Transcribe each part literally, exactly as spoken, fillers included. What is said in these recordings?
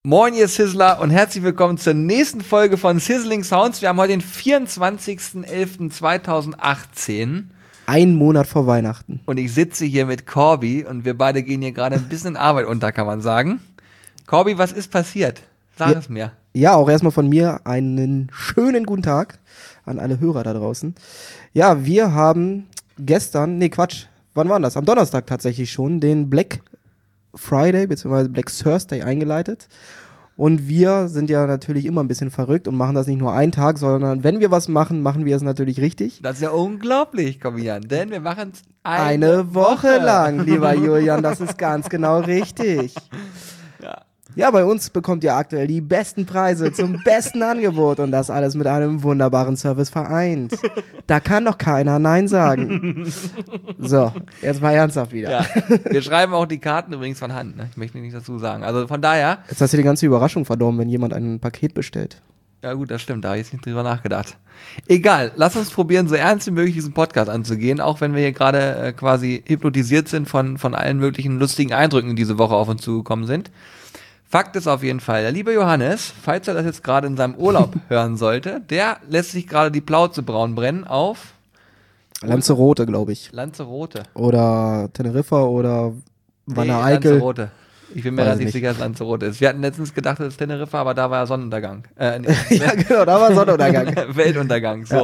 Moin ihr Sizzler und herzlich willkommen zur nächsten Folge von Sizzling Sounds. Wir haben heute den vierundzwanzigsten elften zweitausendachtzehn. Ein Monat vor Weihnachten. Und ich sitze hier mit Corby und wir beide gehen hier gerade ein bisschen in Arbeit unter, kann man sagen. Corby, was ist passiert? Sag ja, es mir. Ja, auch erstmal von mir einen schönen guten Tag an alle Hörer da draußen. Ja, wir haben gestern, nee Quatsch, wann war das? Am Donnerstag tatsächlich schon, den Black Friday bzw. Black Thursday eingeleitet. Und wir sind ja natürlich immer ein bisschen verrückt und machen das nicht nur einen Tag, sondern wenn wir was machen, machen wir es natürlich richtig. Das ist ja unglaublich, Corby-Jan, denn wir machen es eine, eine Woche, Woche lang, lieber Julian, das ist ganz genau richtig. Ja. Ja, bei uns bekommt ihr aktuell die besten Preise zum besten Angebot und das alles mit einem wunderbaren Service vereint. Da kann doch keiner Nein sagen. So, jetzt mal ernsthaft wieder. Ja. Wir schreiben auch die Karten übrigens von Hand, ne? Ich möchte nicht dazu sagen. Also von daher. Jetzt hast du die ganze Überraschung verdorben, wenn jemand ein Paket bestellt. Ja gut, das stimmt, da habe ich jetzt nicht drüber nachgedacht. Egal, lass uns probieren, so ernst wie möglich diesen Podcast anzugehen, auch wenn wir hier gerade äh, quasi hypnotisiert sind von, von allen möglichen lustigen Eindrücken, die diese Woche auf uns zugekommen sind. Fakt ist auf jeden Fall, der liebe Johannes, falls er das jetzt gerade in seinem Urlaub hören sollte, der lässt sich gerade die Plauze braun brennen auf Lanzarote, glaube ich. Lanzarote. Oder Teneriffa oder Wanne nee, Eickel. Lanzarote. Ich bin mir relativ sicher, dass Lanzarote ist. Wir hatten letztens gedacht, das ist Teneriffa, aber da war ja Sonnenuntergang. Äh, nee, ja, genau, da war Sonnenuntergang. Weltuntergang, so. Ja.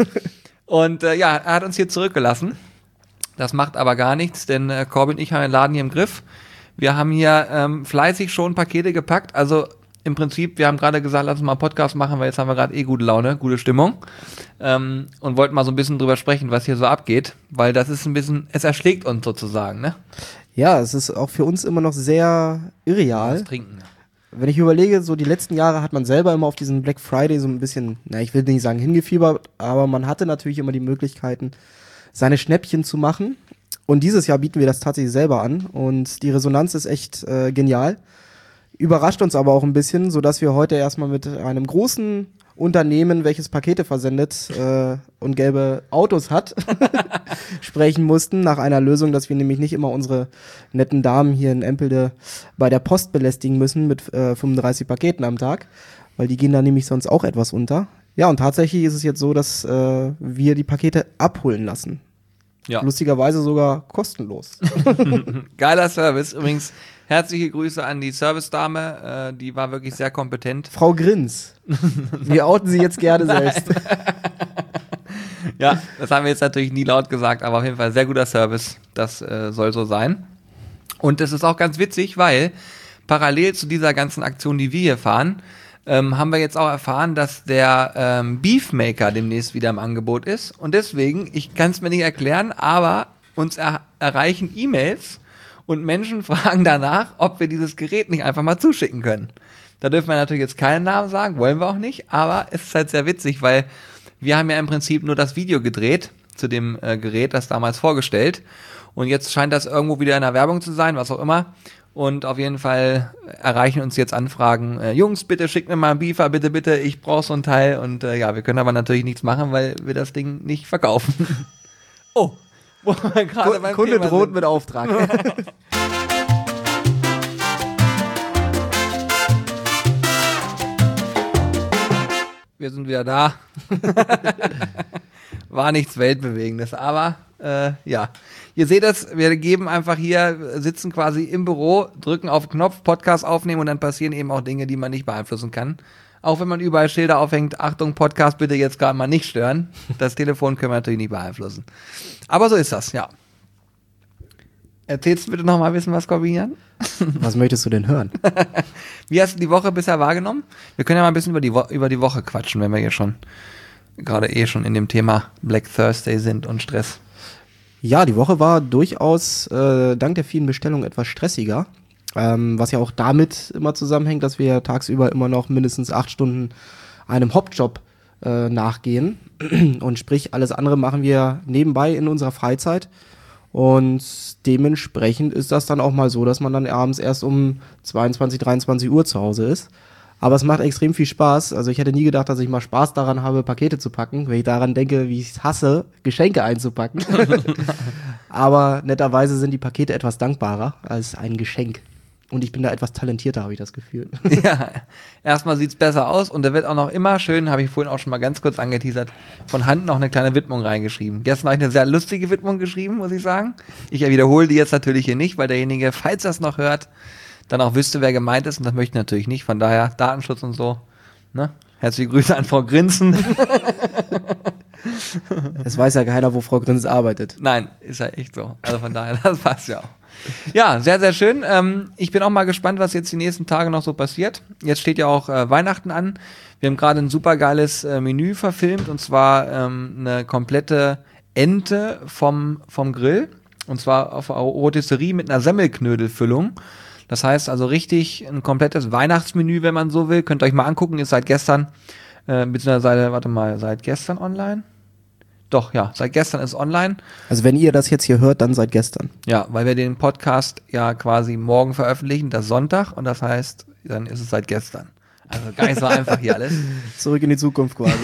Und äh, ja, er hat uns hier zurückgelassen. Das macht aber gar nichts, denn äh, Corby und ich haben den Laden hier im Griff. Wir haben hier ähm, fleißig schon Pakete gepackt. Also im Prinzip, wir haben gerade gesagt, lass uns mal einen Podcast machen, weil jetzt haben wir gerade eh gute Laune, gute Stimmung. Ähm, und wollten mal so ein bisschen drüber sprechen, was hier so abgeht. Weil das ist ein bisschen, es erschlägt uns sozusagen, ne? Ja, es ist auch für uns immer noch sehr irreal. Das Trinken. Wenn ich überlege, so die letzten Jahre hat man selber immer auf diesen Black Friday so ein bisschen, na, ich will nicht sagen hingefiebert, aber man hatte natürlich immer die Möglichkeiten, seine Schnäppchen zu machen. Und dieses Jahr bieten wir das tatsächlich selber an und die Resonanz ist echt äh, genial. Überrascht uns aber auch ein bisschen, sodass wir heute erstmal mit einem großen Unternehmen, welches Pakete versendet äh, und gelbe Autos hat, sprechen mussten nach einer Lösung, dass wir nämlich nicht immer unsere netten Damen hier in Empelde bei der Post belästigen müssen mit äh, fünfunddreißig Paketen am Tag, weil die gehen da nämlich sonst auch etwas unter. Ja, und tatsächlich ist es jetzt so, dass äh, wir die Pakete abholen lassen. Ja. Lustigerweise sogar kostenlos. Geiler Service. Übrigens, herzliche Grüße an die Service-Dame. Äh, die war wirklich sehr kompetent. Frau Grins. Wir outen sie jetzt gerne selbst. Ja, das haben wir jetzt natürlich nie laut gesagt, aber auf jeden Fall sehr guter Service. Das äh, soll so sein. Und es ist auch ganz witzig, weil parallel zu dieser ganzen Aktion, die wir hier fahren, Ähm, haben wir jetzt auch erfahren, dass der ähm, Beefmaker demnächst wieder im Angebot ist. Und deswegen, ich kann es mir nicht erklären, aber uns er- erreichen E-Mails und Menschen fragen danach, ob wir dieses Gerät nicht einfach mal zuschicken können. Da dürfen wir natürlich jetzt keinen Namen sagen, wollen wir auch nicht, aber es ist halt sehr witzig, weil wir haben ja im Prinzip nur das Video gedreht zu dem äh, Gerät, das damals vorgestellt. Und jetzt scheint das irgendwo wieder in der Werbung zu sein, was auch immer. Und auf jeden Fall erreichen uns jetzt Anfragen, äh, Jungs, bitte schickt mir mal einen Beefer, bitte, bitte, ich brauche so ein Teil. Und äh, ja, wir können aber natürlich nichts machen, weil wir das Ding nicht verkaufen. Oh, wo wir gerade beim Kunde Thema droht sind. mit Auftrag. Wir sind wieder da. War nichts Weltbewegendes, aber äh, ja. Ihr seht es, wir geben einfach hier, sitzen quasi im Büro, drücken auf den Knopf, Podcast aufnehmen und dann passieren eben auch Dinge, die man nicht beeinflussen kann. Auch wenn man überall Schilder aufhängt, Achtung, Podcast bitte jetzt gerade mal nicht stören. Das Telefon können wir natürlich nicht beeinflussen. Aber so ist das, ja. Erzählst du bitte noch mal ein bisschen was, Corby-Jan? Was möchtest du denn hören? Wie hast du die Woche bisher wahrgenommen? Wir können ja mal ein bisschen über die, Wo- über die Woche quatschen, wenn wir hier schon gerade eh schon in dem Thema Black Thursday sind und Stress. Ja, die Woche war durchaus äh, dank der vielen Bestellungen etwas stressiger, ähm, was ja auch damit immer zusammenhängt, dass wir tagsüber immer noch mindestens acht Stunden einem Hauptjob äh, nachgehen und sprich alles andere machen wir nebenbei in unserer Freizeit und dementsprechend ist das dann auch mal so, dass man dann abends erst um zweiundzwanzig, dreiundzwanzig Uhr zu Hause ist. Aber es macht extrem viel Spaß. Also ich hätte nie gedacht, dass ich mal Spaß daran habe, Pakete zu packen, wenn ich daran denke, wie ich es hasse, Geschenke einzupacken. Aber netterweise sind die Pakete etwas dankbarer als ein Geschenk. Und ich bin da etwas talentierter, habe ich das Gefühl. Ja, erstmal sieht's besser aus und da wird auch noch immer schön, habe ich vorhin auch schon mal ganz kurz angeteasert, von Hand noch eine kleine Widmung reingeschrieben. Gestern habe ich eine sehr lustige Widmung geschrieben, muss ich sagen. Ich wiederhole die jetzt natürlich hier nicht, weil derjenige, falls er es noch hört, dann auch wüsste, wer gemeint ist und das möchte ich natürlich nicht. Von daher Datenschutz und so. Ne? Herzliche Grüße an Frau Grinsen. Es weiß ja keiner, wo Frau Grinsen arbeitet. Nein, ist ja echt so. Also von daher, das passt ja auch. Ja, sehr, sehr schön. Ähm, ich bin auch mal gespannt, was jetzt die nächsten Tage noch so passiert. Jetzt steht ja auch äh, Weihnachten an. Wir haben gerade ein super geiles äh, Menü verfilmt und zwar ähm, eine komplette Ente vom, vom Grill. Und zwar auf einer Rotisserie mit einer Semmelknödelfüllung. Das heißt also richtig ein komplettes Weihnachtsmenü, wenn man so will. Könnt ihr euch mal angucken, ist seit gestern, äh, beziehungsweise, warte mal, seit gestern online? Doch, ja, seit gestern ist online. Also wenn ihr das jetzt hier hört, dann seit gestern. Ja, weil wir den Podcast ja quasi morgen veröffentlichen, das Sonntag, und das heißt, dann ist es seit gestern. Also gar nicht so einfach hier alles. Zurück in die Zukunft quasi.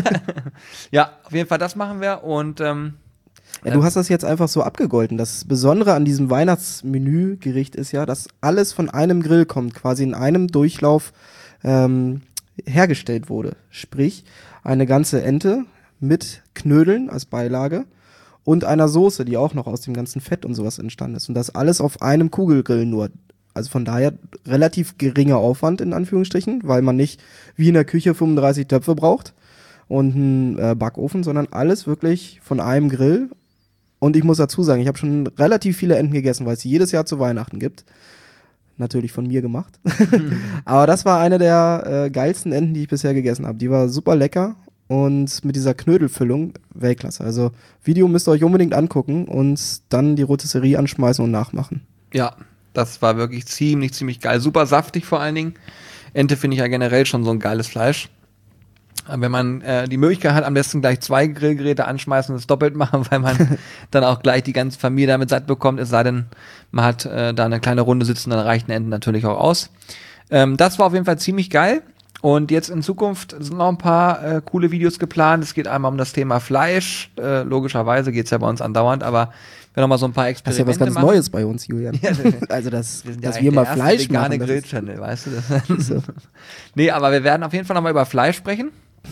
Ja, auf jeden Fall das machen wir und ähm, ja, du hast das jetzt einfach so abgegolten. Das Besondere an diesem Weihnachtsmenügericht ist ja, dass alles von einem Grill kommt, quasi in einem Durchlauf ähm, hergestellt wurde. Sprich, eine ganze Ente mit Knödeln als Beilage und einer Soße, die auch noch aus dem ganzen Fett und sowas entstanden ist. Und das alles auf einem Kugelgrill nur. Also von daher relativ geringer Aufwand in Anführungsstrichen, weil man nicht wie in der Küche fünfunddreißig Töpfe braucht und einen äh, Backofen, sondern alles wirklich von einem Grill. Und ich muss dazu sagen, ich habe schon relativ viele Enten gegessen, weil es sie jedes Jahr zu Weihnachten gibt. Natürlich von mir gemacht. Aber das war eine der äh, geilsten Enten, die ich bisher gegessen habe. Die war super lecker. Und mit dieser Knödelfüllung, Weltklasse. Also Video müsst ihr euch unbedingt angucken und dann die Rotisserie anschmeißen und nachmachen. Ja, das war wirklich ziemlich, ziemlich geil. Super saftig vor allen Dingen. Ente finde ich ja generell schon so ein geiles Fleisch. Aber wenn man äh, die Möglichkeit hat, am besten gleich zwei Grillgeräte anschmeißen und es doppelt machen, weil man dann auch gleich die ganze Familie damit satt bekommt, es sei denn, man hat äh, da eine kleine Runde sitzen, dann reichen Enten natürlich auch aus. Ähm, das war auf jeden Fall ziemlich geil. Und jetzt in Zukunft sind noch ein paar äh, coole Videos geplant. Es geht einmal um das Thema Fleisch. Äh, logischerweise geht es ja bei uns andauernd, aber wir noch mal so ein paar Experimente machen. Das ist ja was ganz machen. Neues bei uns, Julian. Ja, also, das, wir dass ja wir mal der Fleisch vegane machen. Grill-Channel, weißt du das? So. Nee, aber wir werden auf jeden Fall noch mal über Fleisch sprechen.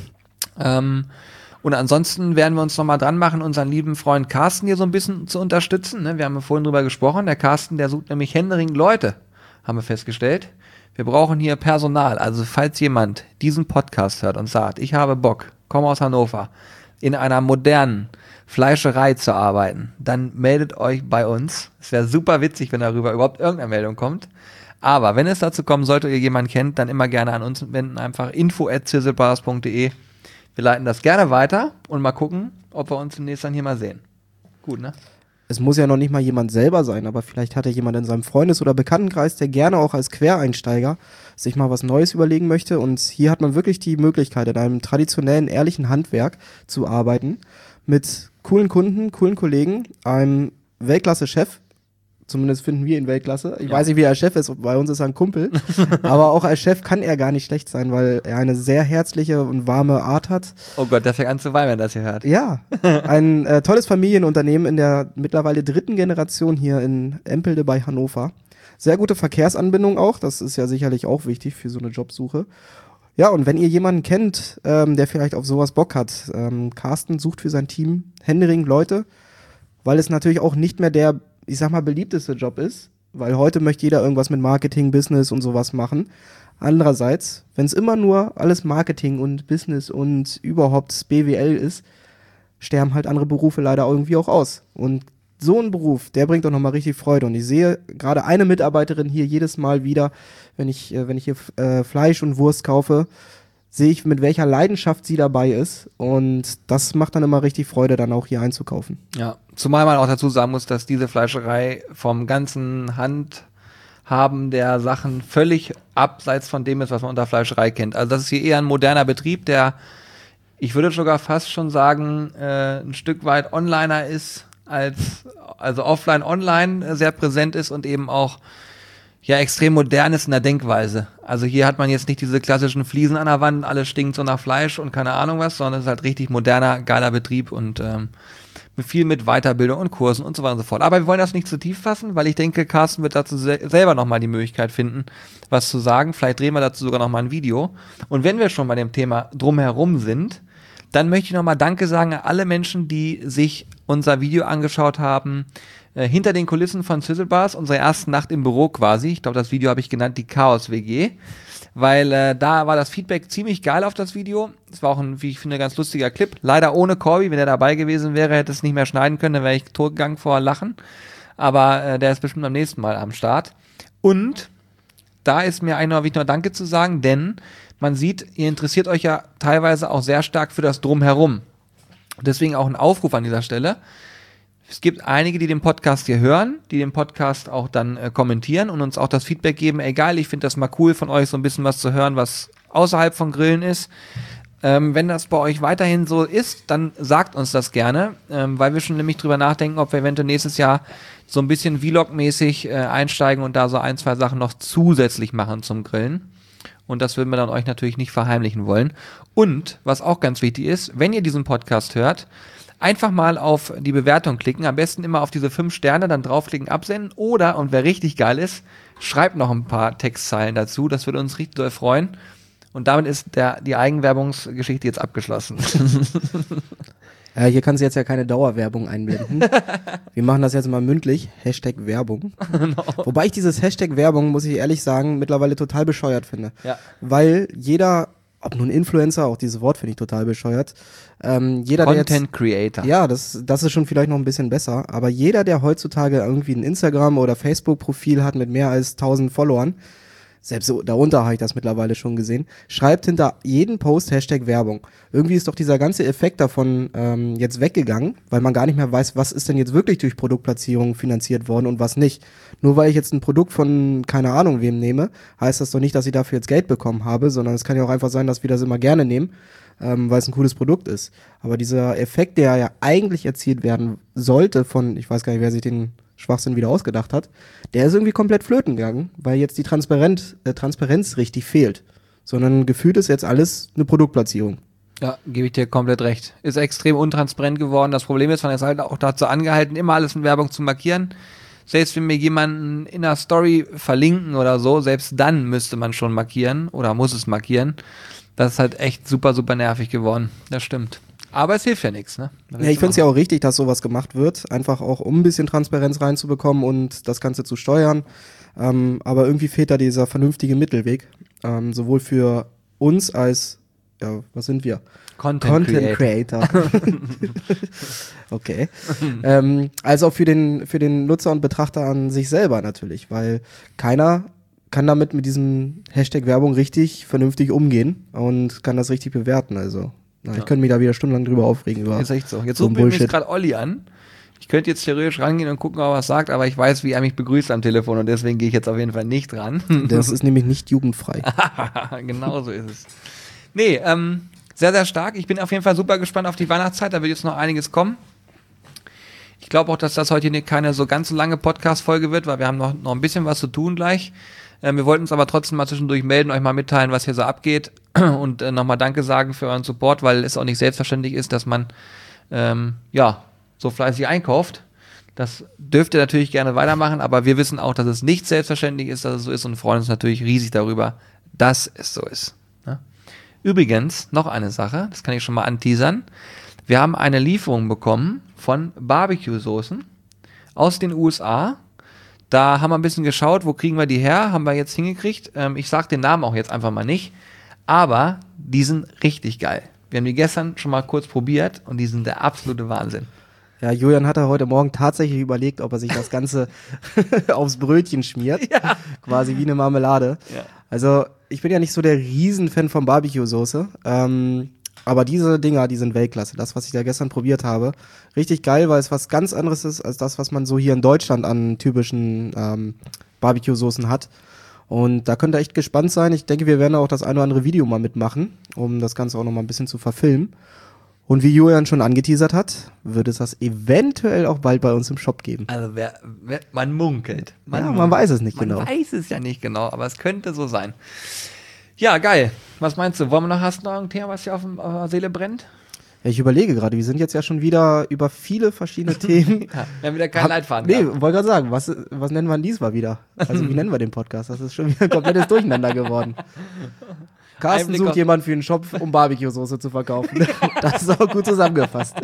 Ähm, und ansonsten werden wir uns noch mal dran machen, unseren lieben Freund Carsten hier so ein bisschen zu unterstützen. Ne? Wir haben ja vorhin drüber gesprochen. Der Carsten, der sucht nämlich händeringend Leute, haben wir festgestellt. Wir brauchen hier Personal. Also falls jemand diesen Podcast hört und sagt, ich habe Bock, komme aus Hannover, in einer modernen Fleischerei zu arbeiten, dann meldet euch bei uns. Es wäre super witzig, wenn darüber überhaupt irgendeine Meldung kommt. Aber wenn es dazu kommen sollte, ihr jemanden kennt, dann immer gerne an uns wenden. Einfach info at sizzlebars punkt de. Wir leiten das gerne weiter und mal gucken, ob wir uns demnächst dann hier mal sehen. Gut, ne? Es muss ja noch nicht mal jemand selber sein, aber vielleicht hat er jemand in seinem Freundes- oder Bekanntenkreis, der gerne auch als Quereinsteiger sich mal was Neues überlegen möchte. Und hier hat man wirklich die Möglichkeit, in einem traditionellen, ehrlichen Handwerk zu arbeiten, mit coolen Kunden, coolen Kollegen, einem Weltklasse-Chef. Zumindest finden wir ihn Weltklasse. Ich Ja. weiß nicht, wie er Chef ist, bei uns ist er ein Kumpel. Aber auch als Chef kann er gar nicht schlecht sein, weil er eine sehr herzliche und warme Art hat. Oh Gott, der fängt an zu weinen, wenn er das hier hört. Ja, ein äh, tolles Familienunternehmen in der mittlerweile dritten Generation hier in Empelde bei Hannover. Sehr gute Verkehrsanbindung auch, das ist ja sicherlich auch wichtig für so eine Jobsuche. Ja, und wenn ihr jemanden kennt, ähm, der vielleicht auf sowas Bock hat, ähm, Carsten sucht für sein Team händeringend Leute, weil es natürlich auch nicht mehr der, ich sag mal, beliebteste Job ist, weil heute möchte jeder irgendwas mit Marketing, Business und sowas machen. Andererseits, wenn es immer nur alles Marketing und Business und überhaupt B W L ist, sterben halt andere Berufe leider irgendwie auch aus. Und so ein Beruf, der bringt doch nochmal richtig Freude. Und ich sehe gerade eine Mitarbeiterin hier jedes Mal wieder, wenn ich, äh, wenn ich hier äh, Fleisch und Wurst kaufe, sehe ich, mit welcher Leidenschaft sie dabei ist. Und das macht dann immer richtig Freude, dann auch hier einzukaufen. Ja, zumal man auch dazu sagen muss, dass diese Fleischerei vom ganzen Handhaben der Sachen völlig abseits von dem ist, was man unter Fleischerei kennt. Also das ist hier eher ein moderner Betrieb, der, ich würde sogar fast schon sagen, äh, ein Stück weit Onliner ist, als also offline, online sehr präsent ist und eben auch ja extrem modern ist in der Denkweise. Also hier hat man jetzt nicht diese klassischen Fliesen an der Wand, alles stinkt so nach Fleisch und keine Ahnung was, sondern es ist halt richtig moderner, geiler Betrieb und ähm, mit viel mit Weiterbildung und Kursen und so weiter und so fort. Aber wir wollen das nicht zu tief fassen, weil ich denke, Carsten wird dazu se- selber nochmal die Möglichkeit finden, was zu sagen. Vielleicht drehen wir dazu sogar nochmal ein Video. Und wenn wir schon bei dem Thema drumherum sind, dann möchte ich nochmal Danke sagen an alle Menschen, die sich unser Video angeschaut haben, äh, hinter den Kulissen von Sizzlebars, unsere erste Nacht im Büro quasi. Ich glaube, das Video habe ich genannt, die Chaos-W G. Weil äh, da war das Feedback ziemlich geil auf das Video. Es war auch ein, wie ich finde, ganz lustiger Clip. Leider ohne Corby, wenn er dabei gewesen wäre, hätte es nicht mehr schneiden können, dann wäre ich totgegangen vor Lachen. Aber äh, der ist bestimmt am nächsten Mal am Start. Und da ist mir eigentlich noch wichtig, noch Danke zu sagen, denn man sieht, ihr interessiert euch ja teilweise auch sehr stark für das Drumherum. Deswegen auch ein Aufruf an dieser Stelle. Es gibt einige, die den Podcast hier hören, die den Podcast auch dann äh, kommentieren und uns auch das Feedback geben, ey geil, ich finde das mal cool von euch, so ein bisschen was zu hören, was außerhalb von Grillen ist. Ähm, wenn das bei euch weiterhin so ist, dann sagt uns das gerne, ähm, weil wir schon nämlich drüber nachdenken, ob wir eventuell nächstes Jahr so ein bisschen Vlog-mäßig äh, einsteigen und da so ein, zwei Sachen noch zusätzlich machen zum Grillen. Und das würden wir dann euch natürlich nicht verheimlichen wollen. Und, was auch ganz wichtig ist, wenn ihr diesen Podcast hört, einfach mal auf die Bewertung klicken, am besten immer auf diese fünf Sterne, dann draufklicken, absenden oder, und wer richtig geil ist, schreibt noch ein paar Textzeilen dazu, das würde uns richtig doll freuen. Und damit ist der, die Eigenwerbungsgeschichte jetzt abgeschlossen. Äh, hier kannst du jetzt ja keine Dauerwerbung einblenden. Wir machen das jetzt mal mündlich. Hashtag Werbung. No. Wobei ich dieses Hashtag Werbung, muss ich ehrlich sagen, mittlerweile total bescheuert finde. Ja. Weil jeder, ob nun Influencer, auch dieses Wort finde ich total bescheuert. Ähm, jeder, der Content jetzt, Creator. Ja, das, das ist schon vielleicht noch ein bisschen besser. Aber jeder, der heutzutage irgendwie ein Instagram- oder Facebook-Profil hat mit mehr als tausend Followern, selbst so, darunter habe ich das mittlerweile schon gesehen, schreibt hinter jeden Post Hashtag Werbung. Irgendwie ist doch dieser ganze Effekt davon ähm, jetzt weggegangen, weil man gar nicht mehr weiß, was ist denn jetzt wirklich durch Produktplatzierung finanziert worden und was nicht. Nur weil ich jetzt ein Produkt von keine Ahnung wem nehme, heißt das doch nicht, dass ich dafür jetzt Geld bekommen habe, sondern es kann ja auch einfach sein, dass wir das immer gerne nehmen, ähm, weil es ein cooles Produkt ist. Aber dieser Effekt, der ja eigentlich erzielt werden sollte von, ich weiß gar nicht, wer sich den Schwachsinn wieder ausgedacht hat, der ist irgendwie komplett flöten gegangen, weil jetzt die Transparenz, äh, Transparenz richtig fehlt. Sondern gefühlt ist jetzt alles eine Produktplatzierung. Ja, gebe ich dir komplett recht. Ist extrem untransparent geworden. Das Problem ist, man ist halt auch dazu angehalten, immer alles in Werbung zu markieren. Selbst wenn wir jemanden in einer Story verlinken oder so, selbst dann müsste man schon markieren oder muss es markieren. Das ist halt echt super, super nervig geworden. Das stimmt. Aber es hilft ja nichts, ne? Ja, ich finde es ja auch richtig, dass sowas gemacht wird. Einfach auch, um ein bisschen Transparenz reinzubekommen und das Ganze zu steuern. Ähm, aber irgendwie fehlt da dieser vernünftige Mittelweg. Ähm, sowohl für uns als, ja, was sind wir? Content, Content Creator. Okay. ähm, als auch für den, für den Nutzer und Betrachter an sich selber natürlich, weil keiner kann damit mit diesem Hashtag Werbung richtig vernünftig umgehen und kann das richtig bewerten, also. Na, ich Ja. könnte mich da wieder stundenlang drüber aufregen. Über Ist echt so. Jetzt so ruft ein mir Bullshit. gerade Olli an. Ich könnte jetzt theoretisch rangehen und gucken, ob er was sagt, aber ich weiß, wie er mich begrüßt am Telefon und deswegen gehe ich jetzt auf jeden Fall nicht ran. Das ist nämlich nicht jugendfrei. Genau so ist es. Nee, ähm, sehr, sehr stark. Ich bin auf jeden Fall super gespannt auf die Weihnachtszeit. Da wird jetzt noch einiges kommen. Ich glaube auch, dass das heute keine so ganz lange Podcast-Folge wird, weil wir haben noch, noch ein bisschen was zu tun gleich. Ähm, wir wollten uns aber trotzdem mal zwischendurch melden, euch mal mitteilen, was hier so abgeht und äh, nochmal Danke sagen für euren Support, weil es auch nicht selbstverständlich ist, dass man ähm, ja so fleißig einkauft. Das dürft ihr natürlich gerne weitermachen, aber wir wissen auch, dass es nicht selbstverständlich ist, dass es so ist und freuen uns natürlich riesig darüber, dass es so ist. Ne? Übrigens, noch eine Sache, das kann ich schon mal anteasern. Wir haben eine Lieferung bekommen von Barbecue-Soßen aus den U S A. Da haben wir ein bisschen geschaut, wo kriegen wir die her, haben wir jetzt hingekriegt. Ähm, ich sage den Namen auch jetzt einfach mal nicht, aber die sind richtig geil. Wir haben die gestern schon mal kurz probiert und die sind der absolute Wahnsinn. Ja, Julian hat heute Morgen tatsächlich überlegt, ob er sich das Ganze aufs Brötchen schmiert. Ja. Quasi wie eine Marmelade. Ja. Also, ich bin ja nicht so der Riesenfan von Barbecue-Soße. Ähm, aber diese Dinger, die sind Weltklasse. Das, was ich da gestern probiert habe, richtig geil, weil es was ganz anderes ist, als das, was man so hier in Deutschland an typischen ähm, Barbecue-Soßen hat. Und da könnt ihr echt gespannt sein. Ich denke, wir werden auch das ein oder andere Video mal mitmachen, um das Ganze auch noch mal ein bisschen zu verfilmen. Und wie Julian schon angeteasert hat, wird es das eventuell auch bald bei uns im Shop geben. Also wer, wer, man munkelt. Man Ja, munkelt. man weiß es nicht man genau. Man weiß es ja nicht genau, aber es könnte so sein. Ja, geil. Was meinst du? Wollen wir noch, hast du noch ein Thema, was dir auf, dem- auf der Seele brennt? Ja, ich überlege gerade, wir sind jetzt ja schon wieder über viele verschiedene Themen. Ja, wir haben wieder keinen Leitfaden. Nee, wollte gerade sagen, was, was nennen wir denn diesmal wieder? Also wie nennen wir den Podcast? Das ist schon wieder ein komplettes Durcheinander geworden. Carsten Einblick sucht auf- jemanden für einen Shop, um Barbecue-Soße zu verkaufen. Das ist auch gut zusammengefasst.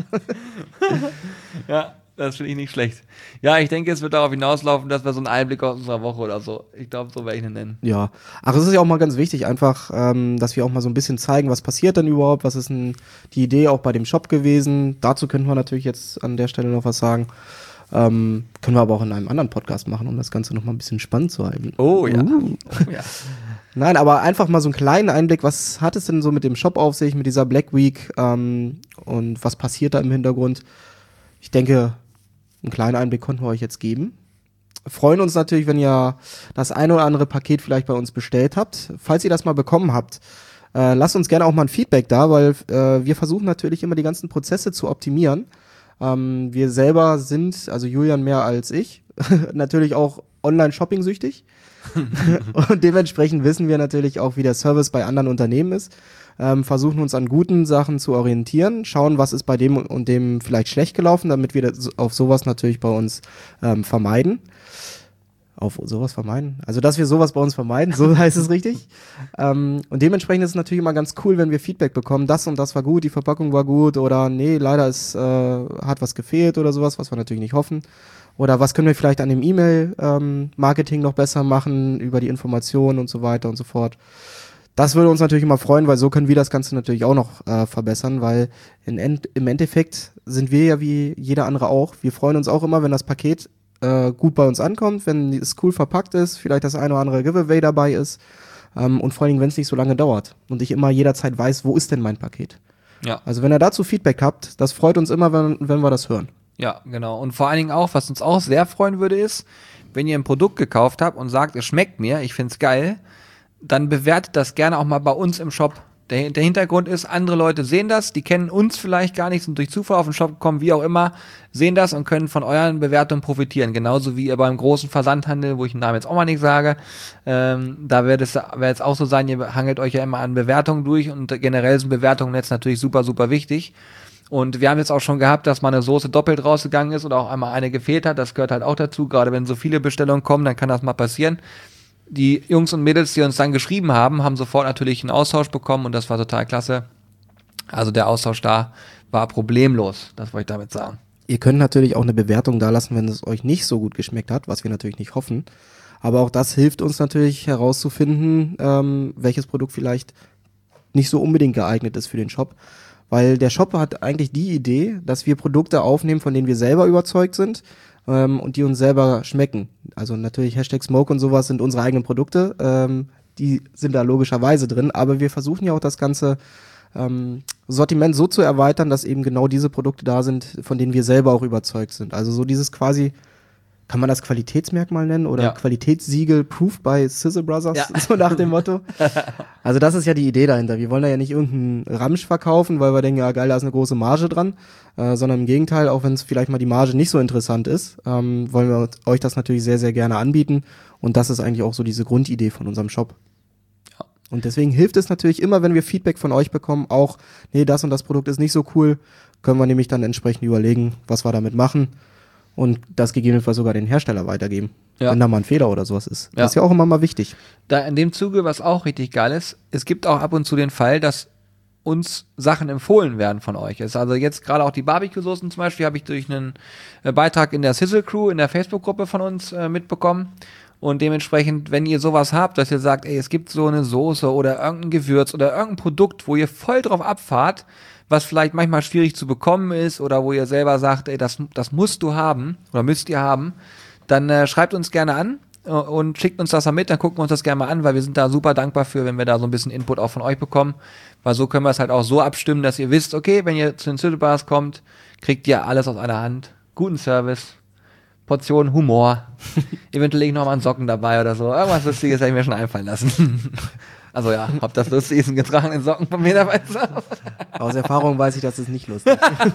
Ja, das finde ich nicht schlecht. Ja, ich denke, es wird darauf hinauslaufen, dass wir so einen Einblick aus unserer Woche oder so. Ich glaube, so werde ich ihn nennen. Ja, ach, es ist ja auch mal ganz wichtig, einfach, ähm, dass wir auch mal so ein bisschen zeigen, was passiert denn überhaupt, was ist denn die Idee auch bei dem Shop gewesen. Dazu könnten wir natürlich jetzt an der Stelle noch was sagen. Ähm, können wir aber auch in einem anderen Podcast machen, um das Ganze noch mal ein bisschen spannend zu halten. Oh ja. Uh. Oh, ja. Nein, aber einfach mal so einen kleinen Einblick, was hat es denn so mit dem Shop auf sich, mit dieser Black Week ähm, und was passiert da im Hintergrund? Ich denke, einen kleinen Einblick konnten wir euch jetzt geben. Freuen uns natürlich, wenn ihr das ein oder andere Paket vielleicht bei uns bestellt habt. Falls ihr das mal bekommen habt, äh, lasst uns gerne auch mal ein Feedback da, weil äh, wir versuchen natürlich immer die ganzen Prozesse zu optimieren. Ähm, wir selber sind, also Julian mehr als ich, natürlich auch Online-Shopping-süchtig. Und dementsprechend wissen wir natürlich auch, wie der Service bei anderen Unternehmen ist. Ähm, versuchen uns an guten Sachen zu orientieren, schauen, was ist bei dem und dem vielleicht schlecht gelaufen, damit wir das auf sowas natürlich bei uns ähm, vermeiden. Auf sowas vermeiden? Also, dass wir sowas bei uns vermeiden, so heißt es richtig. Ähm, und dementsprechend ist es natürlich immer ganz cool, wenn wir Feedback bekommen, das und das war gut, die Verpackung war gut oder nee, leider ist, äh, hat was gefehlt oder sowas, was wir natürlich nicht hoffen. Oder was können wir vielleicht an dem E-Mail-Marketing ähm, noch besser machen, über die Informationen und so weiter und so fort. Das würde uns natürlich immer freuen, weil so können wir das Ganze natürlich auch noch äh, verbessern, weil in End- im Endeffekt sind wir ja wie jeder andere auch. Wir freuen uns auch immer, wenn das Paket äh, gut bei uns ankommt, wenn es cool verpackt ist, vielleicht das eine oder andere Giveaway dabei ist ähm, und vor allen Dingen, wenn es nicht so lange dauert und ich immer jederzeit weiß, wo ist denn mein Paket. Ja. Also wenn ihr dazu Feedback habt, das freut uns immer, wenn, wenn wir das hören. Ja, genau. Und vor allen Dingen auch, was uns auch sehr freuen würde, ist, wenn ihr ein Produkt gekauft habt und sagt, es schmeckt mir, ich find's geil, dann bewertet das gerne auch mal bei uns im Shop. Der, der Hintergrund ist, andere Leute sehen das, die kennen uns vielleicht gar nicht, sind durch Zufall auf den Shop gekommen, wie auch immer, sehen das und können von euren Bewertungen profitieren. Genauso wie ihr beim großen Versandhandel, wo ich den Namen jetzt auch mal nicht sage, ähm, da wird es wird es auch so sein, ihr hangelt euch ja immer an Bewertungen durch und generell sind Bewertungen jetzt natürlich super, super wichtig. Und wir haben jetzt auch schon gehabt, dass mal eine Soße doppelt rausgegangen ist oder auch einmal eine gefehlt hat. Das gehört halt auch dazu. Gerade wenn so viele Bestellungen kommen, dann kann das mal passieren. Die Jungs und Mädels, die uns dann geschrieben haben, haben sofort natürlich einen Austausch bekommen und das war total klasse. Also der Austausch da war problemlos, das wollte ich damit sagen. Ihr könnt natürlich auch eine Bewertung da lassen, wenn es euch nicht so gut geschmeckt hat, was wir natürlich nicht hoffen. Aber auch das hilft uns natürlich herauszufinden, ähm, welches Produkt vielleicht nicht so unbedingt geeignet ist für den Shop. Weil der Shop hat eigentlich die Idee, dass wir Produkte aufnehmen, von denen wir selber überzeugt sind ähm, und die uns selber schmecken. Also natürlich Hashtag Smoke und sowas sind unsere eigenen Produkte, ähm, die sind da logischerweise drin, aber wir versuchen ja auch das ganze ähm, Sortiment so zu erweitern, dass eben genau diese Produkte da sind, von denen wir selber auch überzeugt sind. Also so dieses quasi, kann man das Qualitätsmerkmal nennen oder Ja. Qualitätssiegel Proof by Sizzle Brothers, Ja. so nach dem Motto. Also das ist ja die Idee dahinter. Wir wollen da ja nicht irgendeinen Ramsch verkaufen, weil wir denken, ja geil, da ist eine große Marge dran, äh, sondern im Gegenteil, auch wenn es vielleicht mal die Marge nicht so interessant ist, ähm, wollen wir euch das natürlich sehr, sehr gerne anbieten und das ist eigentlich auch so diese Grundidee von unserem Shop. Ja. Und deswegen hilft es natürlich immer, wenn wir Feedback von euch bekommen, auch, nee, das und das Produkt ist nicht so cool, können wir nämlich dann entsprechend überlegen, was wir damit machen. Und das gegebenenfalls sogar den Hersteller weitergeben, Ja. wenn da mal ein Fehler oder sowas ist. Ja. Das ist ja auch immer mal wichtig. Da in dem Zuge, was auch richtig geil ist, es gibt auch ab und zu den Fall, dass uns Sachen empfohlen werden von euch. Es ist also jetzt gerade auch die Barbecue-Soßen zum Beispiel, habe ich durch einen äh, Beitrag in der Sizzle Crew, in der Facebook-Gruppe von uns äh, mitbekommen. Und dementsprechend, wenn ihr sowas habt, dass ihr sagt, ey, es gibt so eine Soße oder irgendein Gewürz oder irgendein Produkt, wo ihr voll drauf abfahrt, was vielleicht manchmal schwierig zu bekommen ist oder wo ihr selber sagt, ey, das, das musst du haben oder müsst ihr haben, dann äh, schreibt uns gerne an äh, und schickt uns das mal mit, dann gucken wir uns das gerne mal an, weil wir sind da super dankbar für, wenn wir da so ein bisschen Input auch von euch bekommen, weil so können wir es halt auch so abstimmen, dass ihr wisst, okay, wenn ihr zu den Sizzle Bars kommt, kriegt ihr alles aus einer Hand, guten Service, Portion Humor, eventuell lege ich noch mal einen Socken dabei oder so, irgendwas Lustiges habe ich mir schon einfallen lassen. Also ja, ob das lustig ist, einen getragenen Socken von mir dabei zu haben. Aus Erfahrung weiß ich, dass es nicht lustig ist.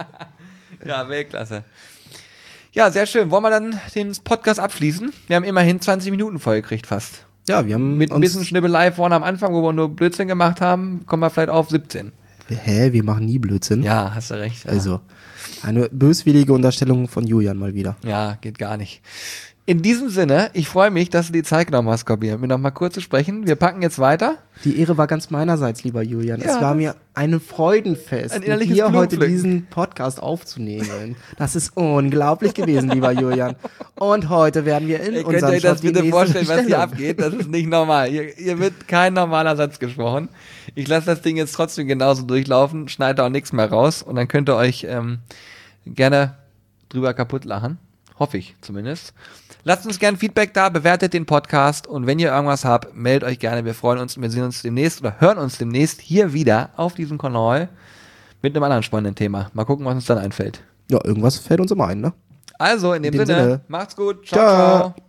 Ja, Weltklasse. Ja, sehr schön. Wollen wir dann den Podcast abschließen? Wir haben immerhin zwanzig Minuten vollgekriegt fast. Ja, wir haben Mit ein uns, bisschen Schnibbelei vorne am Anfang, wo wir nur Blödsinn gemacht haben, kommen wir vielleicht auf siebzehn. hä, wir machen nie Blödsinn. Ja, hast du recht. Ja. Also, eine böswillige Unterstellung von Julian mal wieder. Ja, geht gar nicht. In diesem Sinne, ich freue mich, dass du die Zeit genommen hast, Kobi, mit mir noch mal kurz zu sprechen. Wir packen jetzt weiter. Die Ehre war ganz meinerseits, lieber Julian. Ja, es war mir ein Freudenfest, ein mit innerliches dir heute Blumenpflücken. diesen Podcast aufzunehmen. Das ist unglaublich gewesen, lieber Julian. Und heute werden wir in Ihr könnt unserem euch das Shop die bitte nächste vorstellen, was hier Bestellung- abgeht. Das ist nicht normal. Hier, hier wird kein normaler Satz gesprochen. Ich lasse das Ding jetzt trotzdem genauso durchlaufen, schneide auch nichts mehr raus und dann könnt ihr euch ähm, gerne drüber kaputt lachen. Hoffe ich zumindest. Lasst uns gerne Feedback da, bewertet den Podcast und wenn ihr irgendwas habt, meldet euch gerne. Wir freuen uns und wir sehen uns demnächst oder hören uns demnächst hier wieder auf diesem Kanal mit einem anderen spannenden Thema. Mal gucken, was uns dann einfällt. Ja, irgendwas fällt uns immer ein, ne? Also, in dem, In dem Sinne, Sinne. macht's gut. Ciao, Ciao. ciao.